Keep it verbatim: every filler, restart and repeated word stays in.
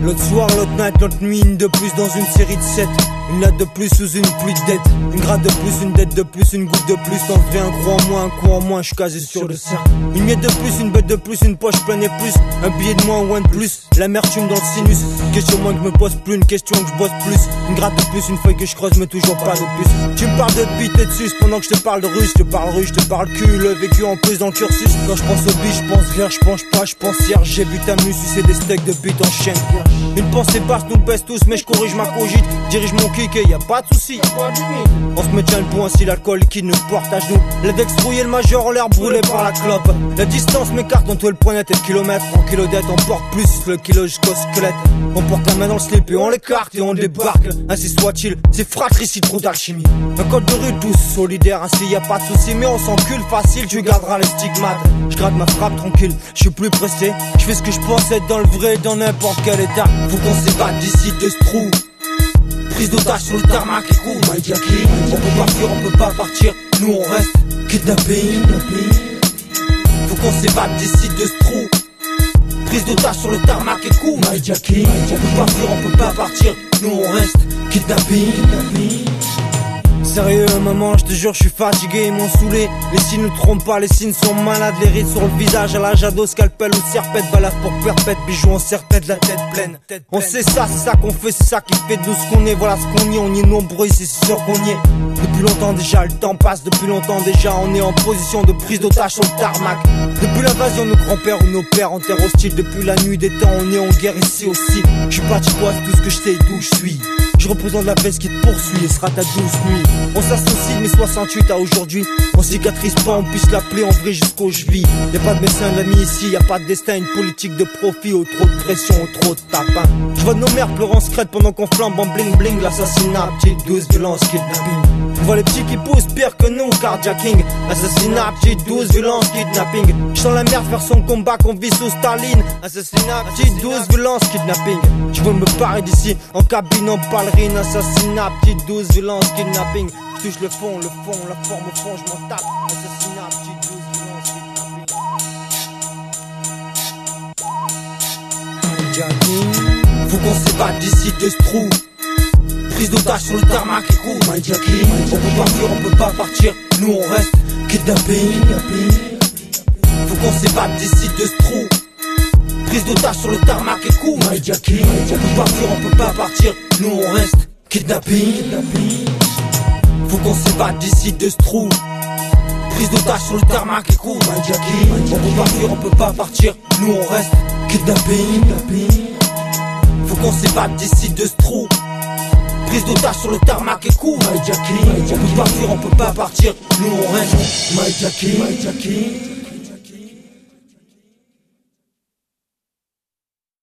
L'autre soir, l'autre night, l'autre nuit, une de plus dans une série de sept. Une latte de plus sous une pluie de dettes. Une gratte de plus, une dette de plus, une goutte de plus. Dans le vrai, un coup en moins, un coup en moins, je suis casé sur le cerf. Une miette de plus, une bête de plus, une poche pleine et plus. Un billet de moins ou un de plus. L'amertume dans le sinus. Une question moins que je me pose plus, une question que je bosse plus. Une gratte de plus, une feuille que je creuse, mais toujours pas de plus. Tu me parles de bite et de sus pendant que je te parle de russe. Je te parle russe, je te parle cul, le vécu en plus dans le cursus. Quand je pense au biche, je pense vierge, je pense pas, je pense hier. J'ai vu ta muse, sucer des steaks de bite en chien. Une pensée basse nous baisse tous, mais je corrige ma cogite. Dirige mon kick et y a pas de soucis. On se met bien le point si l'alcool liquide nous porte à genoux. L'index rouillé, le majeur en l'air brûlé par la clope. La distance m'écarte entre le point net et le kilomètre. En kilodette on porte plus le kilo jusqu'au squelette. On porte la main dans le slip et on l'écarte et on débarque. Ainsi soit-il, c'est fratricide, trop d'alchimie. Un code de rue tous solidaire, ainsi y a pas de soucis. Mais on s'encule facile, tu garderas les stigmates. Je gratte ma frappe tranquille, je suis plus pressé. Je fais ce que je pense être dans le vrai, dans n'importe quel état. Faut qu'on s'évade d'ici de ce trou. Prise d'otage sur le tarmac et coup. On peut partir, on peut pas partir. Nous on reste kidnapping. Faut qu'on s'évade d'ici de ce trou. Prise d'otage sur le tarmac et coup. On peut partir, on peut pas partir. Nous on reste kidnapping. Sérieux maman, je te jure je suis fatigué, ils m'ont saoulé. Les signes ne trompent pas, les signes sont malades. Les rides sur le visage, à la jado, scalpel ou serpette. Balade pour perpète, bijoux en serpette, la tête pleine. On sait ça, c'est ça qu'on fait, c'est ça qui fait de nous ce qu'on est. Voilà ce qu'on y est, on y est nombreux ici, c'est sûr qu'on y est. Depuis longtemps déjà, le temps passe, depuis longtemps déjà. On est en position de prise d'otage sur le tarmac. Depuis l'invasion de nos grands-pères ou nos pères en terre hostile. Depuis la nuit des temps, on est en guerre ici aussi. Je suis pas chicois, c'est tout ce que je sais et d'où je suis. Je représente la veste qui te poursuit et sera ta douce nuit. On s'associe de mes soixante-huit à aujourd'hui. On cicatrise pas, on puisse l'appeler en vrai jusqu'au chevilles. Y'a pas de médecin de l'ami ici, y'a pas de destin, une politique de profit, ou trop de pression, ou trop de tapin. Je vois nos mères pleurant secrète pendant qu'on flambe en bling bling. L'assassinat, petite douce, violence, kidnapping. On voit les petits qui poussent pire que nous, carjacking. Assassinat, petite douce, violence, kidnapping. Je sens la merde faire son combat qu'on vit sous Staline. Assassinat, petite douce, violence, kidnapping. Je veux me barrer d'ici en cabine, en ballerine. Assassinat, petite douce, violence, kidnapping. Je touche le fond, le fond, la forme au fond, je m'en tape. Assassinat, petite douce, violence, kidnapping. Faut qu'on s'évade d'ici de ce trou. Prise d'otage sur le tarmac et coup. On peut partir, on peut pas partir. Nous on reste kidnapping. Faut qu'on s'évade d'ici de ce trou. Prise d'otage sur le tarmac et coup. On peut partir, on peut pas partir. Nous on reste kidnapping. Faut qu'on s'évade d'ici de ce trou. Prise d'otage sur le tarmac et coup. On peut partir, on peut pas partir. Nous on reste kidnapping. Faut qu'on s'évade d'ici de ce trou. Prise d'otage sur le tarmac et coup. On peut partir, on peut pas partir. Nous on reste My Jackie.